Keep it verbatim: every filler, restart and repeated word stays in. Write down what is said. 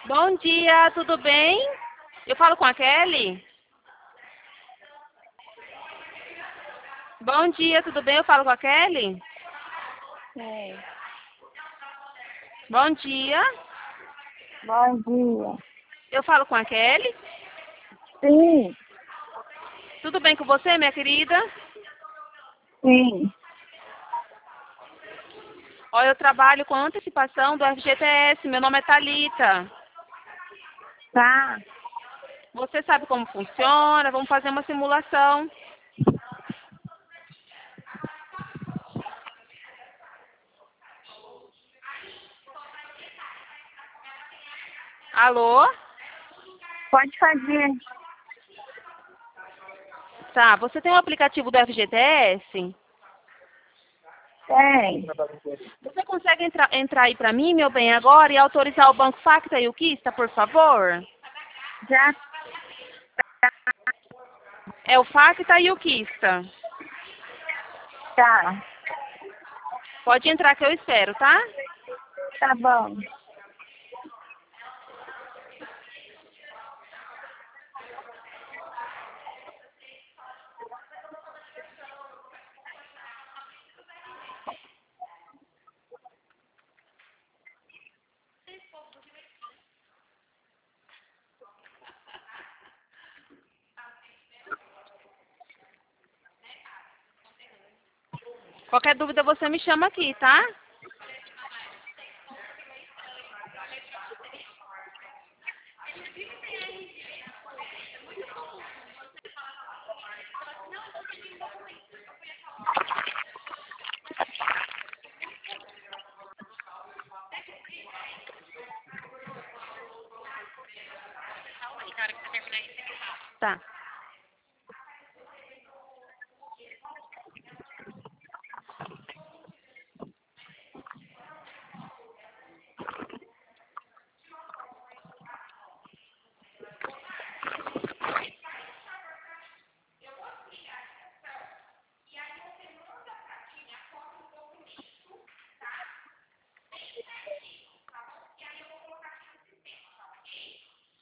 Bom dia, tudo bem? Eu falo com a Kelly? Bom dia, tudo bem? Eu falo com a Kelly? Sim. Bom dia. Bom dia. Eu falo com a Kelly? Sim, Tudo bem com você, minha querida? sim. Olha, eu trabalho com antecipação do F G T S. Meu nome é Thalita. Tá. Você sabe como funciona? Vamos fazer uma simulação. Alô? Pode fazer. Tá, você tem o aplicativo do F G T S? Tem. Você consegue entrar, entrar aí pra mim, meu bem, agora e autorizar o Banco Facta e o Kista, por favor? Já É o Facta e o Kista. tá. Pode entrar que eu espero, tá? Tá bom. Qualquer dúvida você me chama aqui, tá? Tá.